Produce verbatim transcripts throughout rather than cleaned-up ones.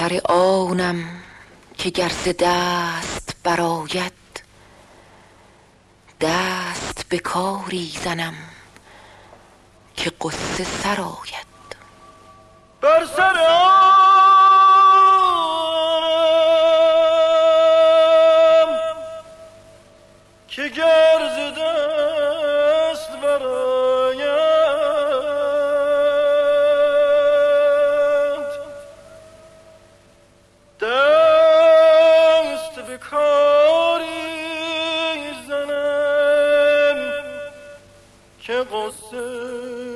سر آنم که گر ز دست برآید، دست به کاری زنم که غصه سر آید. بر سر آنم که گر ز دست برآید، دست به کاری زنم که غصه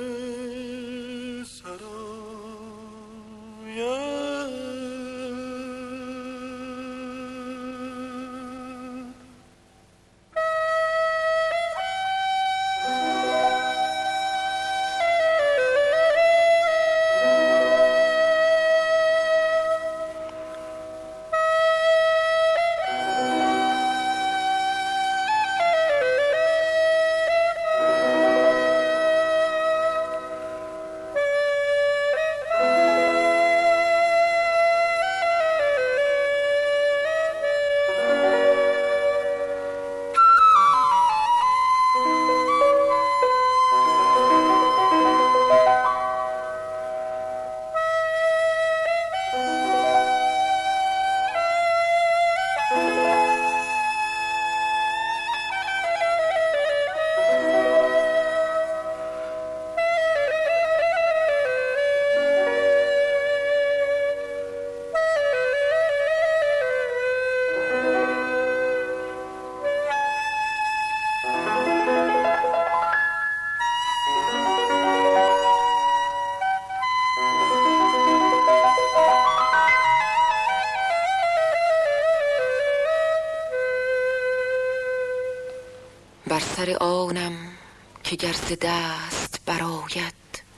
بر سر آنم که گر ز دست برآید،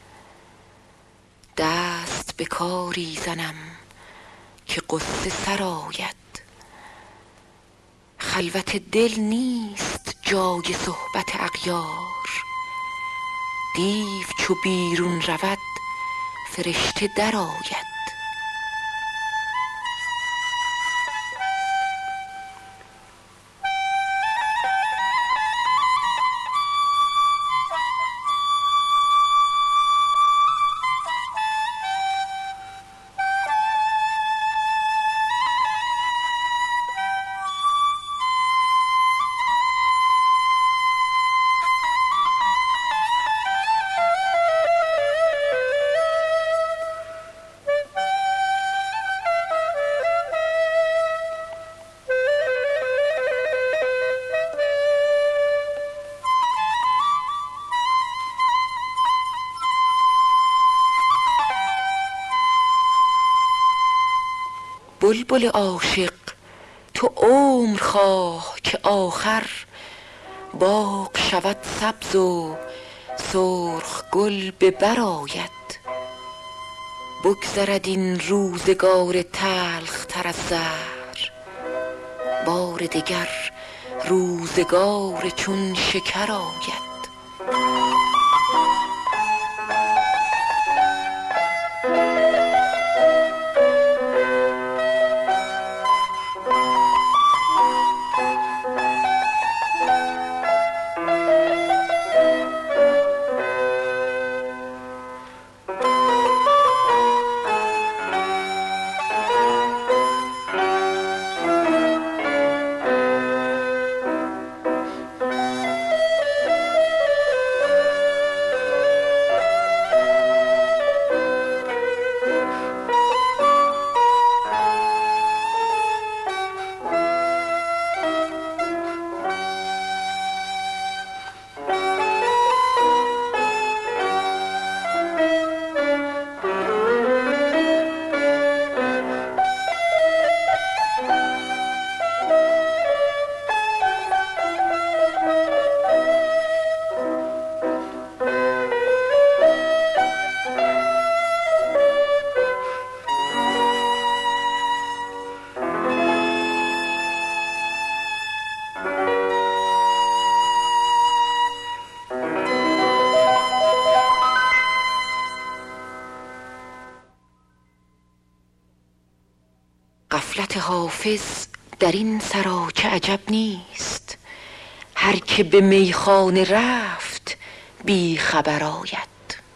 دست به کاری زنم که غصه سر آید. خلوت دل نیست جای صحبت اغیار، دیو چو بیرون رود فرشته در آید. بلبل عاشق تو عمر خواه که آخر باغ شود سبز و سرخ گل به بر آید. بگذرد این روزگار تلخ تر از زهر، بار دگر روزگار چون شکر آید. غفلت حافظ در این سرا چه عجب نیست، هر که به میخانه رفت بی خبر آید.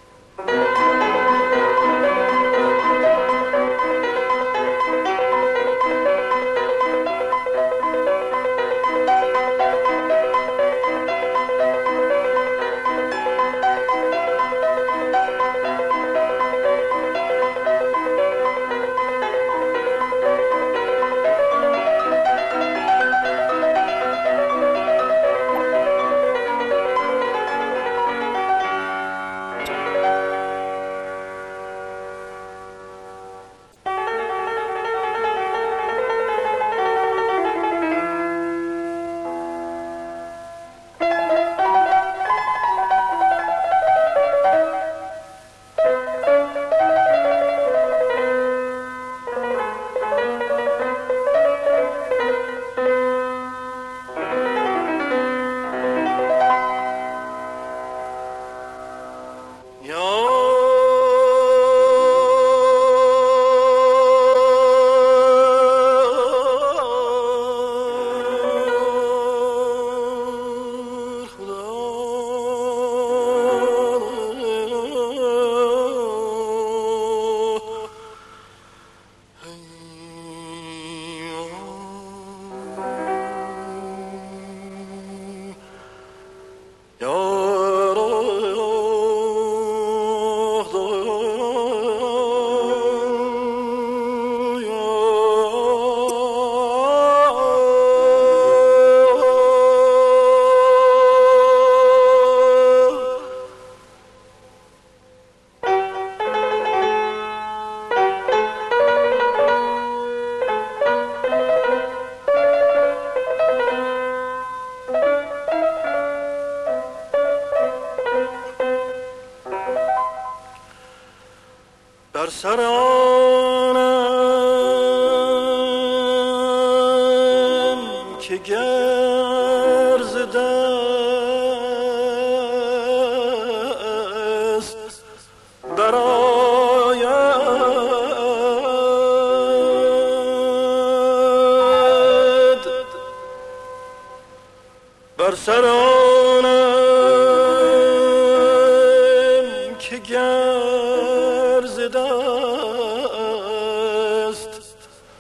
بر سر آنم که گرز دست براید، بر سر آنم که گرز دست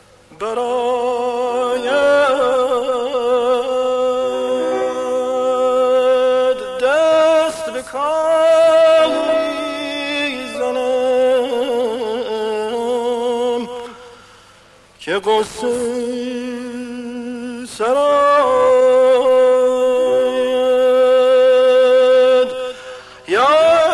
براید، دست به کاری زنم که قصه سراید. یا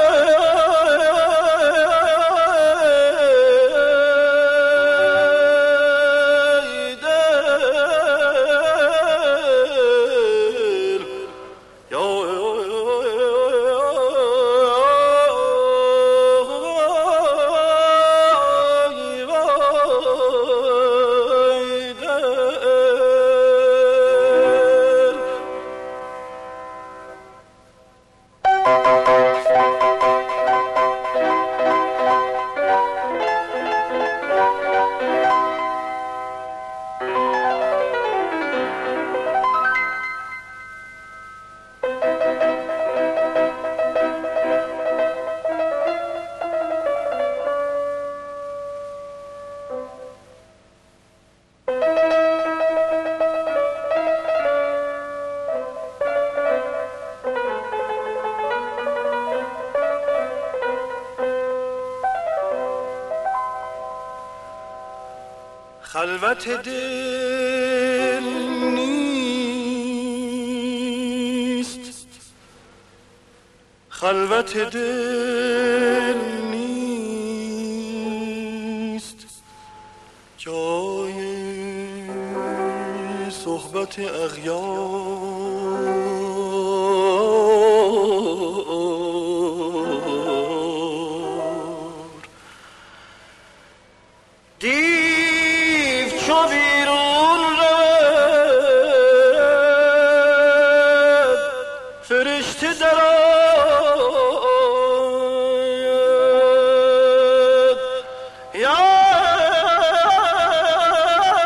خلوت دل نیست، خلوت دل نیست جای صحبت اغیار. چو بیرون رود فرشته درآید، یا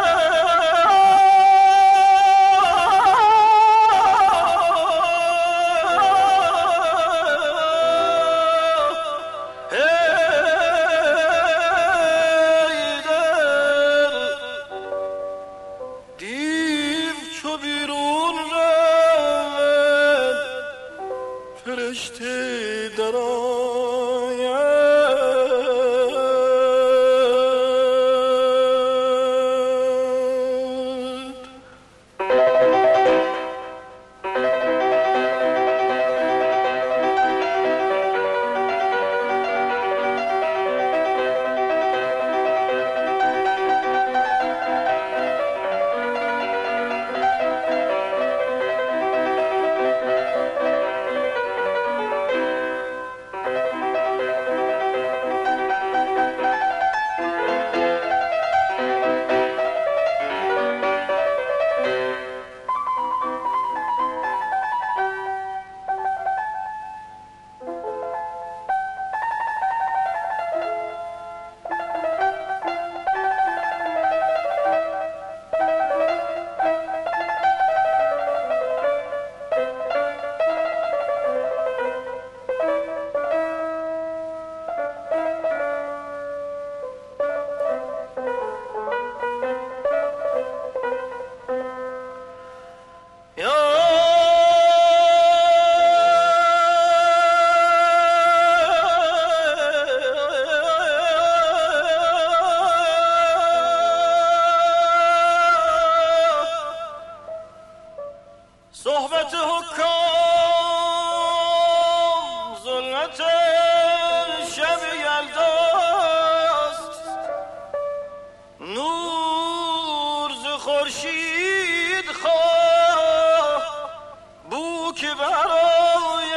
خورشید خواه بو که برای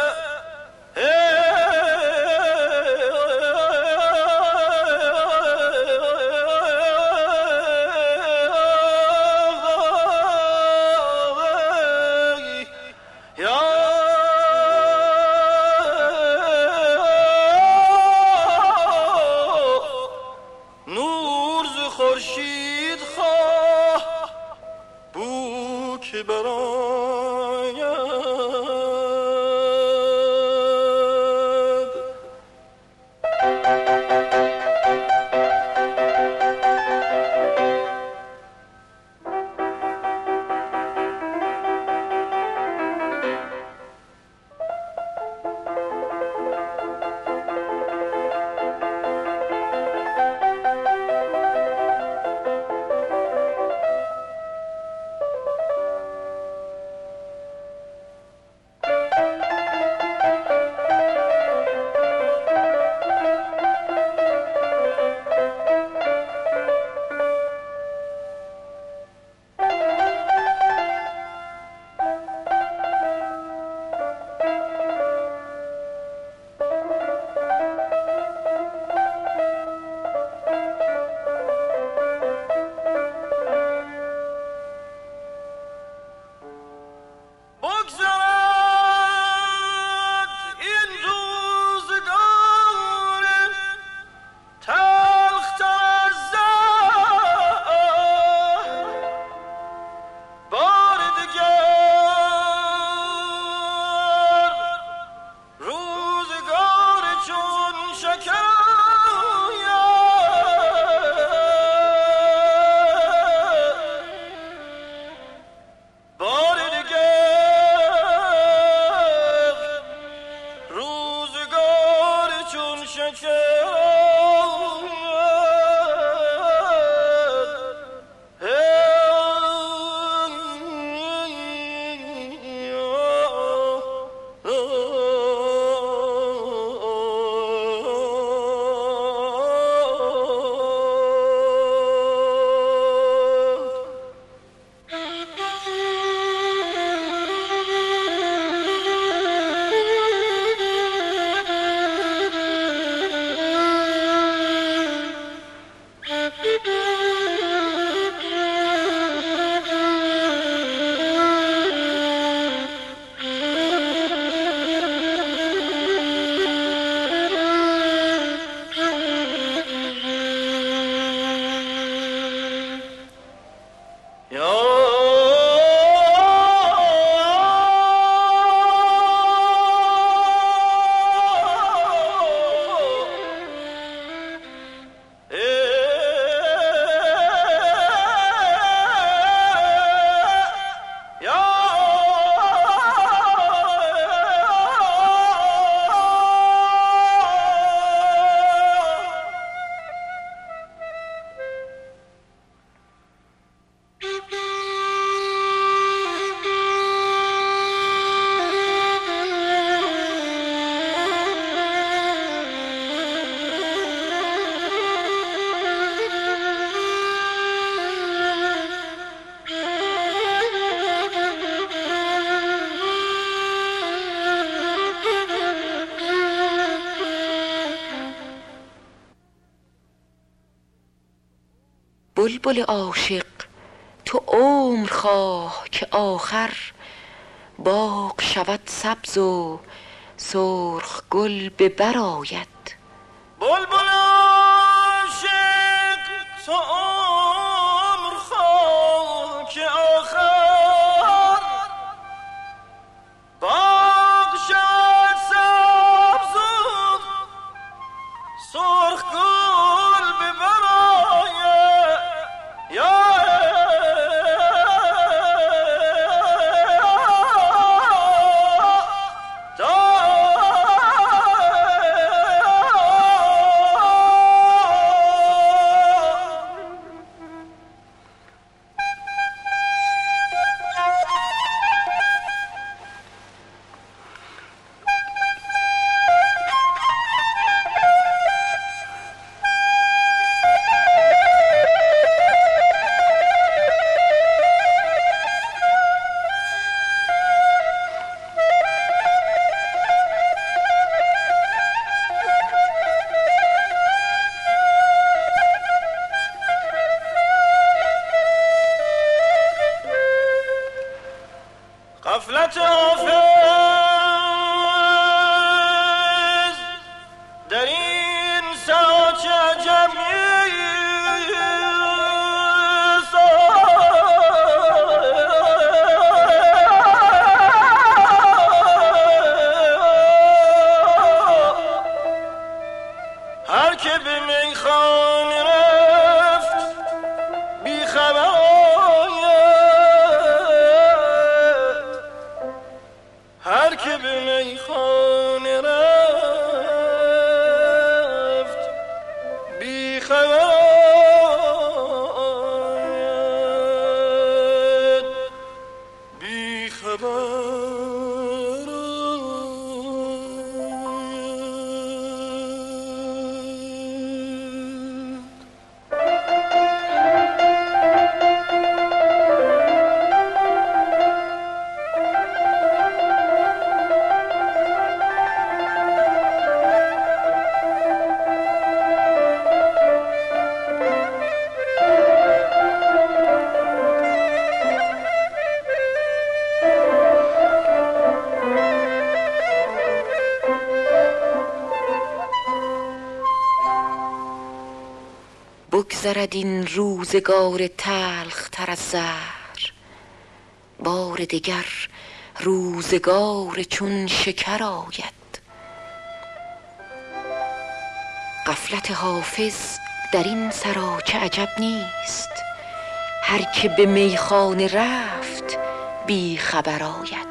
خورشید خواه بو که براید بلبل عاشق تو عمر خواه که آخر باغ شود سبز و سرخ گل به بر آید. بلبل عاشق تو عمر خواه که آخر باغ شود سبز و سرخ گل به بر آید. بگذرد این روزگار تلخ تر از زهر، بار دگر روزگار چون شکر آید. غفلت حافظ در این سراچه عجب نیست، هر که به میخانه رفت بی خبر آید.